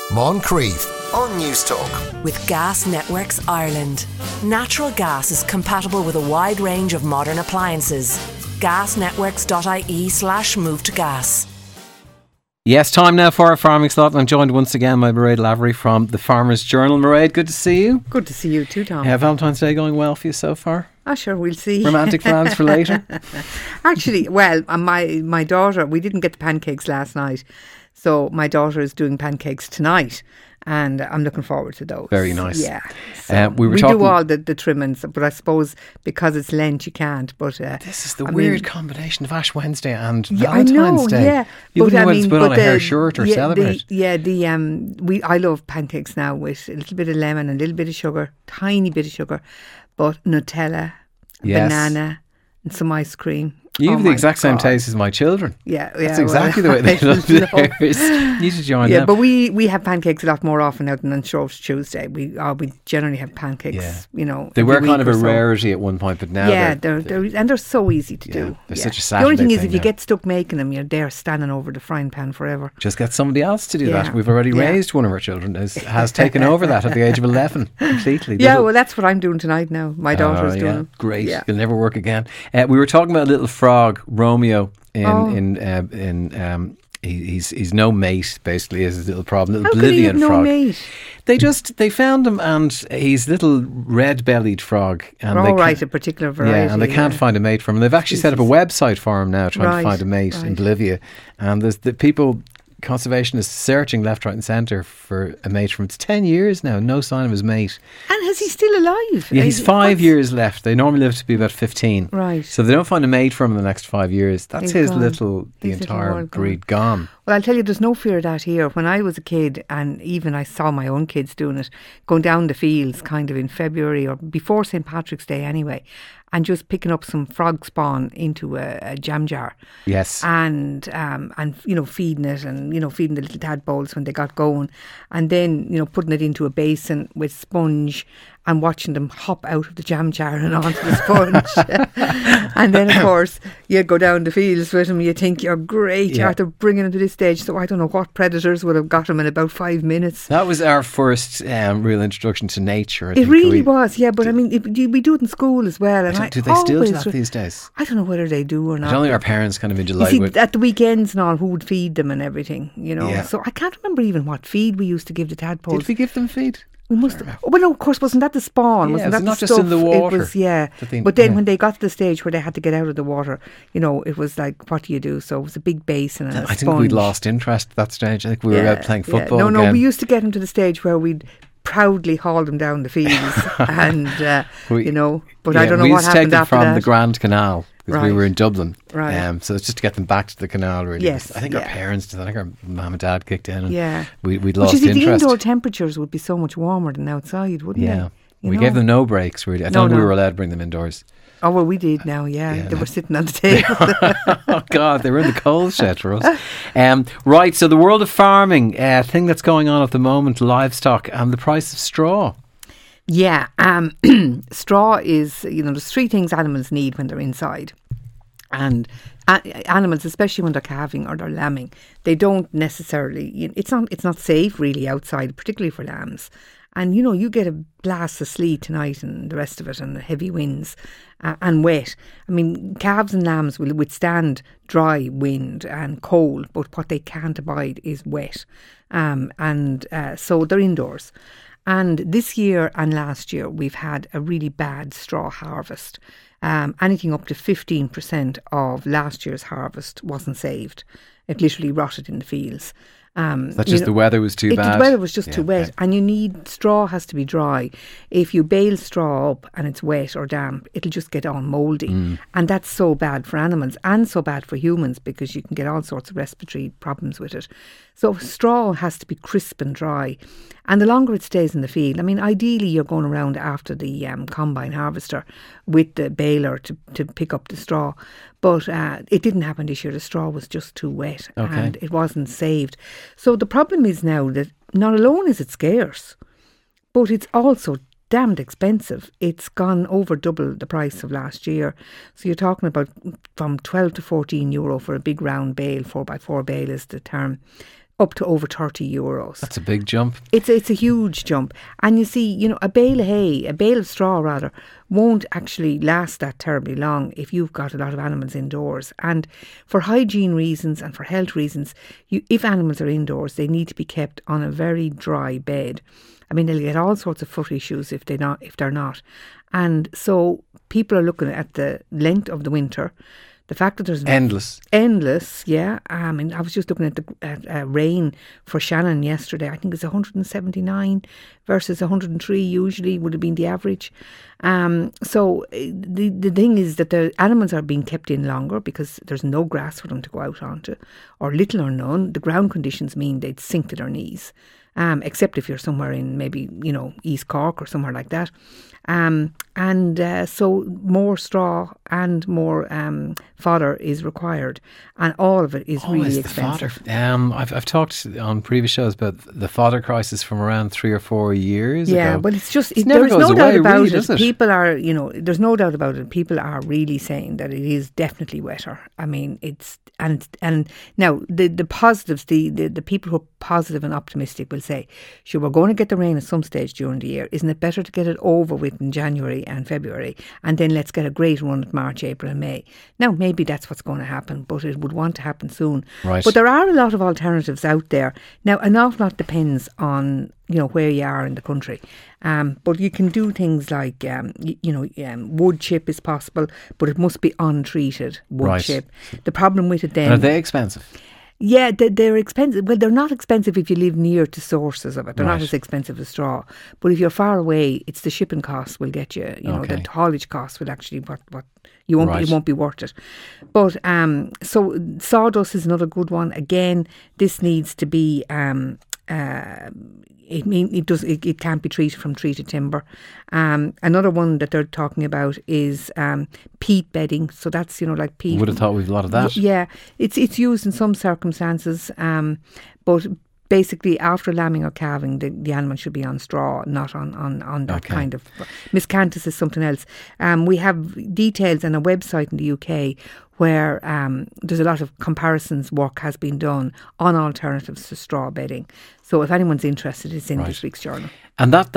Moncrief on Newstalk. With Gas Networks Ireland. Natural gas is compatible with a wide range of modern appliances. Gasnetworks.ie/move to gas. Yes, time now for our farming slot. I'm joined once again by Mairead Lavery from the Farmers Journal. Mairead, good to see you. Good to see you too, Tom. Valentine's Day going well for you so far? Sure, we'll see. Romantic plans for later? Actually, well, my daughter, we didn't get the pancakes last night, so my daughter is doing pancakes tonight, and I'm looking forward to those. Very nice. Yeah. So we do all the trimmings, but I suppose because it's Lent you can't. But this is the weird combination of Ash Wednesday and Valentine's Day. Yeah, you wouldn't want to put on a hair shirt or celebrate. I love pancakes now with a little bit of lemon and a little bit of sugar, tiny bit of sugar, but Nutella, banana, and some ice cream. You have the exact same taste as my children. Yeah. That's exactly the way they love theirs. You should join them. But we have pancakes a lot more often now than on Shrove Tuesday. We generally have pancakes, They were kind of a rarity at one point, but now they're so easy to do. They're such a Saturday The only thing is, thing if you now. get stuck making them, you're there standing over the frying pan forever. Just get somebody else to do that. We've already raised one of our children, has taken over that at the age of 11 completely. Well, that's what I'm doing tonight now. My daughter's doing it. Great. You'll never work again. We were talking about a little frog, Romeo, he's no mate, basically, is his little problem. Little Bolivian frog. No mate? They found him, and he's a little red-bellied frog. And a particular variety. Yeah, and they can't find a mate for him. They've actually set up a website for him now, trying to find a mate in Bolivia. And there's the people, conservationists, searching left, right and centre for a mate from 10 years now. No sign of his mate. And is he still alive? Yeah, he's 5 years left. They normally live to be about 15. Right. So if they don't find a mate for him in the next 5 years, that's the entire breed gone. Well, I'll tell you, there's no fear of that here. When I was a kid, and even I saw my own kids doing it, going down the fields kind of in February or before St. Patrick's Day anyway, and just picking up some frog spawn into a jam jar. Yes. And feeding it, and feeding the little tadpoles when they got going, and then putting it into a basin with sponge and watching them hop out of the jam jar and onto the sponge. And then, of course, you go down the fields with them. You think you're great after bringing them to this stage. So I don't know what predators would have got them in about 5 minutes. That was our first real introduction to nature. It really was, yeah. But I mean, we do it in school as well. And do they still do that these days? I don't know whether they do or not. I don't think our parents kind of in July would. At the weekends and all, who would feed them and everything, Yeah. So I can't remember even what feed we used to give the tadpoles. Did we give them feed? We must have. Oh, but no, of course, wasn't that the spawn? Wasn't that not the just stuff? in the water? It was, but then when they got to the stage where they had to get out of the water, it was like, what do you do? So it was a big basin and a sponge. I think we'd lost interest at that stage. I think we were out playing football. No, we used to get them to the stage where we'd proudly haul them down the fields and, but I don't know what happened after that. We used to take them from the Grand Canal. Because we were in Dublin. Right. So it's just to get them back to the canal, really. Yes. I think our parents did. I think our mum and dad kicked in. And we'd Which lost is, interest. the indoor temperatures would be so much warmer than outside, wouldn't they? Yeah. We gave them no breaks, really. I don't think we were allowed to bring them indoors. Oh, well, we did now, They were sitting on the table. Oh, God, they were in the coal shed for us. Right, so the world of farming, thing that's going on at the moment, livestock and the price of straw. Yeah, straw is, there's three things animals need when they're inside. And animals, especially when they're calving or they're lambing, they don't necessarily, it's not safe really outside, particularly for lambs. And you get a blast of sleet tonight and the rest of it, and heavy winds and wet. I mean, calves and lambs will withstand dry wind and cold, but what they can't abide is wet. So they're indoors. And this year and last year, we've had a really bad straw harvest. Anything up to 15% of last year's harvest wasn't saved. It literally rotted in the fields. That's just the weather was too bad? The weather was just too wet. And straw has to be dry. If you bale straw up and it's wet or damp, it'll just get on mouldy. And that's so bad for animals and so bad for humans, because you can get all sorts of respiratory problems with it. So straw has to be crisp and dry. And the longer it stays in the field, I mean, ideally you're going around after the combine harvester with the baler to pick up the straw. But it didn't happen this year. The straw was just too wet and it wasn't saved. So the problem is now that not alone is it scarce, but it's also damned expensive. It's gone over double the price of last year. So you're talking about from 12 to 14 euro for a big round bale, 4x4 bale is the term, up to over €30. That's a big jump. It's a huge jump. And you see, a bale of hay, a bale of straw rather, won't actually last that terribly long if you've got a lot of animals indoors. And for hygiene reasons and for health reasons, if animals are indoors, they need to be kept on a very dry bed. I mean, they'll get all sorts of foot issues if they're not. And so people are looking at the length of the winter. The fact that there's endless, yeah. I mean, I was just looking at rain for Shannon yesterday. I think it's 179 versus 103 usually would have been the average. So the thing is that the animals are being kept in longer because there's no grass for them to go out onto, or little or none. The ground conditions mean they'd sink to their knees. Except if you're somewhere in maybe, East Cork or somewhere like that. So more straw and more fodder is required, and all of it is really expensive. I've talked on previous shows about the fodder crisis from around 3 or 4 years ago. Yeah, but it's just, there's no doubt about it. People are, there's no doubt about it. People are really saying that it is definitely wetter. I mean, it's, and now the positives, the people who are positive and optimistic will say, sure, we're going to get the rain at some stage during the year. Isn't it better to get it over with in January and February, and then let's get a great run at March, April and May? Now, maybe that's what's going to happen, but it would want to happen soon. Right. But there are a lot of alternatives out there. Now, an awful lot depends on, where you are in the country. But you can do things like, wood chip is possible, but it must be untreated wood chip. The problem with it then... Are they expensive? Yeah, they're expensive. Well, they're not expensive if you live near to sources of it. They're not as expensive as straw. But if you're far away, it's the shipping costs will get you. The haulage costs will actually what you won't it won't be worth it. But so sawdust is another good one. Again, this needs to be it can't be treated from treated timber. Another one that they're talking about is peat bedding. So that's like peat. Would have thought we've a lot of that. Yeah, it's used in some circumstances, but basically after lambing or calving, the animal should be on straw, not on that kind of. Miscanthus is something else. We have details on a website in the UK where there's a lot of comparisons work has been done on alternatives to straw bedding. So if anyone's interested, it's in this week's journal. And that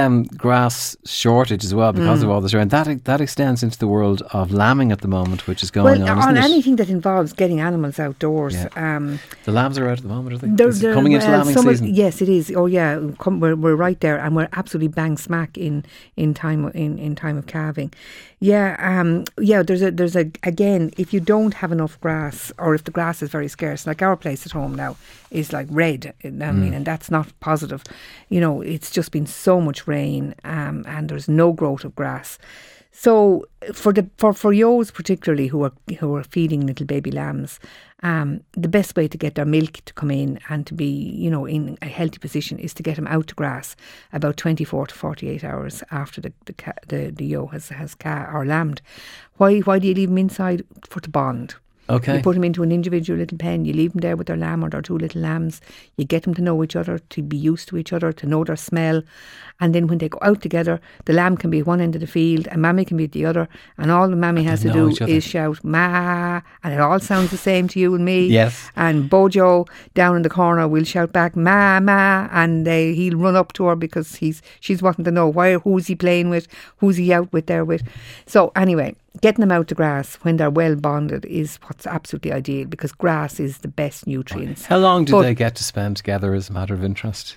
grass shortage as well, because of all this rain, that extends into the world of lambing at the moment, which is going on, isn't it? Anything that involves getting animals outdoors. Yeah. The lambs are out at the moment, are they? Is it coming into lambing season? Yes, it is. Oh yeah, we're right there, and we're absolutely bang smack in time of calving. Yeah, There's a again, if you don't have enough grass, or if the grass is very scarce, like our place at home now is like red. I mean, and that's not positive. It's just been so much rain, and there's no growth of grass. So for yos particularly who are feeding little baby lambs, the best way to get their milk to come in and to be in a healthy position is to get them out to grass about 24 to 48 hours after the yo has or lambed. Why do you leave them inside? To bond. Okay. You put them into an individual little pen, you leave them there with their lamb or their two little lambs, you get them to know each other, to be used to each other, to know their smell, and then when they go out together, the lamb can be at one end of the field and mammy can be at the other, and all the mammy has to do is shout ma, and it all sounds the same to you and me. Yes. And Bojo down in the corner will shout back ma, and he'll run up to her because she's wanting to know who's he playing with, who's he out with there with. So anyway, getting them out to grass when they're well bonded is what's absolutely ideal, because grass is the best nutrients. How long do they get to spend together as a matter of interest?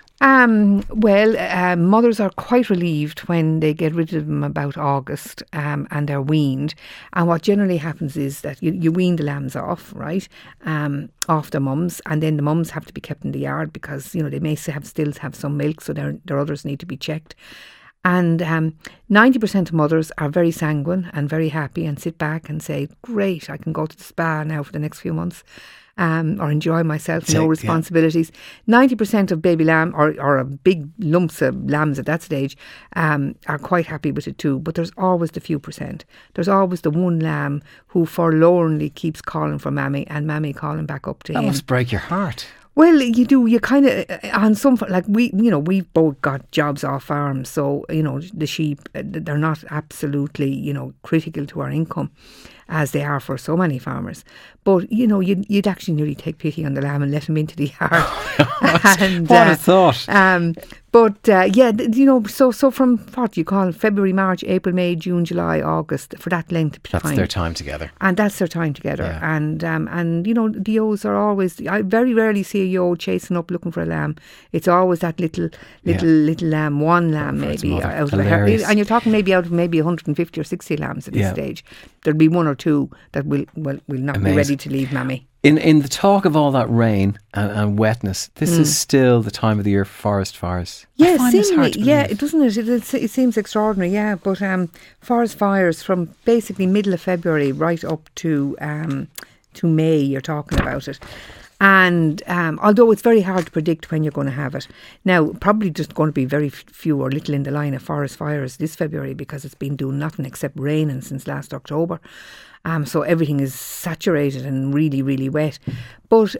Mothers are quite relieved when they get rid of them about August and they're weaned. And what generally happens is that you wean the lambs off, right, off the mums, and then the mums have to be kept in the yard because, they may still have some milk, so their udders need to be checked. And 90% of mothers are very sanguine and very happy and sit back and say, great, I can go to the spa now for the next few months or enjoy myself, no responsibilities. 90% of baby lamb or big lumps of lambs at that stage are quite happy with it too. But there's always the few percent. There's always the one lamb who forlornly keeps calling for mammy and mammy calling back up to him. That must break your heart. Well, you do. You kind of, on some, like we've both got jobs off farm, so, the sheep, they're not absolutely, critical to our income as they are for so many farmers. But, you know, you'd actually nearly take pity on the lamb and let him into the yard. And, what a thought. You know, so from what you call February, March, April, May, June, July, August, for that length of time. That's their time together. And that's their time together. Yeah. And you know, the ewes are always, I very rarely see a ewe chasing up looking for a lamb. It's always that little lamb, one lamb maybe. Out of a herd. And you're talking maybe out of maybe 150 or 60 lambs at this stage. There'll be one or two that will not be ready to leave mammy. In the talk of all that rain and wetness, this is still the time of the year for forest fires. Yeah, doesn't it? It seems extraordinary, yeah. But forest fires from basically middle of February right up to May, you're talking about it. And although it's very hard to predict when you're going to have it. Now, probably just going to be very few or little in the line of forest fires this February because it's been doing nothing except raining since last October. So everything is saturated and really, really wet. But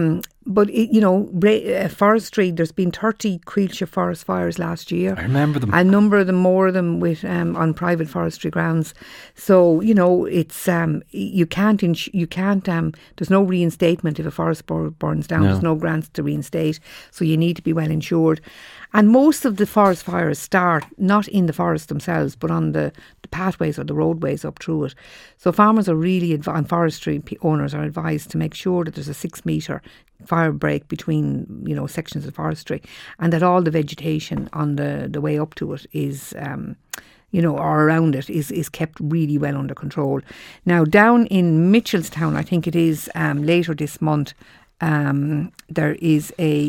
forestry, there's been 30 Coillte forest fires last year. I remember them. A number of them, more of them with on private forestry grounds. So, you know, it's you can't there's no reinstatement if a forest burns down. No. There's no grants to reinstate. So you need to be well insured. And most of the forest fires start not in the forest themselves, but on the pathways or the roadways up through it. So farmers are really, and forestry owners are advised to make sure that there's a 6-metre fire break between, you know, sections of forestry, and that all the vegetation on the way up to it is, or around it is kept really well under control. Now, down in Mitchelstown, I think it is later this month, there is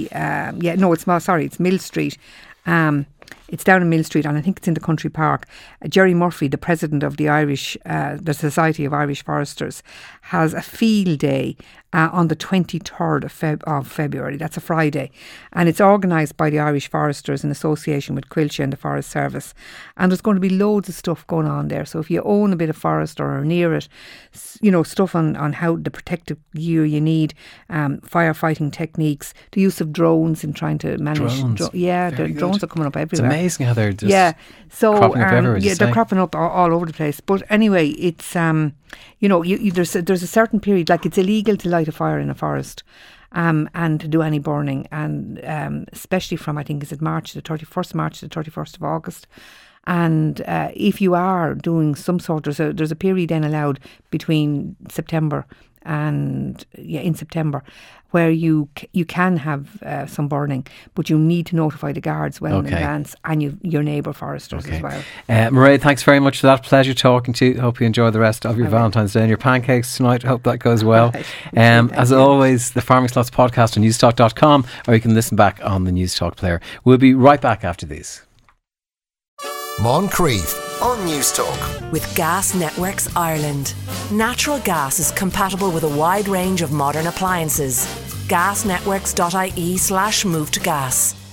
it's Mill Street. It's down in Mill Street, and I think it's in the Country Park. Jerry Murphy, the president of the Society of Irish Foresters, has a field day on the 23rd of February. That's a Friday. And it's organised by the Irish Foresters in association with Coillte and the Forest Service. And there's going to be loads of stuff going on there. So if you own a bit of forest or are near it, you know, stuff on how the protective gear you need, firefighting techniques, the use of drones in trying to manage. The drones are coming up everywhere. It's amazing how they're just cropping up everywhere. They're cropping up all over the place. But anyway, it's there's a certain period, like it's illegal to light a fire in a forest, and to do any burning, and especially from, I think, is it March the 31st of August. And if you are doing some sort, there's a period then allowed between September and in September where you can have some burning, but you need to notify the guards well in advance, and your neighbour foresters as well. Mairead, thanks very much for that. Pleasure talking to you. Hope you enjoy the rest of your Valentine's Day and your pancakes tonight. Hope that goes well. As always, the Farming Slots podcast on newstalk.com, or you can listen back on the Newstalk player. We'll be right back after these. Moncrief on Newstalk. With Gas Networks Ireland. Natural gas is compatible with a wide range of modern appliances. Gasnetworks.ie/move to gas.